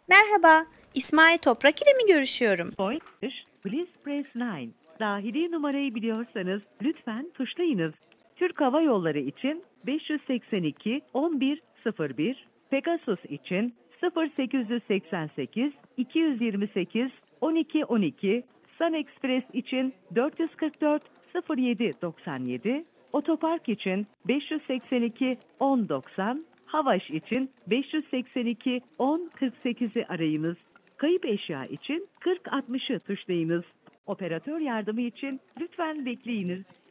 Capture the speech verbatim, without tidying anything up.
Merhaba, İsmail Toprak ile mi görüşüyorum? Point, please press nine. Dahili numarayı biliyorsanız lütfen tuşlayınız. Türk Hava Yolları için beş yüz seksen iki on bir sıfır bir, Pegasus için sıfır sekiz seksen sekiz iki yüz yirmi sekiz on iki on iki, Sun Express için dört yüz kırk dört sıfır yedi doksan yedi, Otopark için beş yüz seksen iki on doksan, Havaş için beş yüz seksen iki on kırk sekizi arayınız. Kayıp eşya için kırk altmışı tuşlayınız. Operatör yardımı için lütfen bekleyiniz.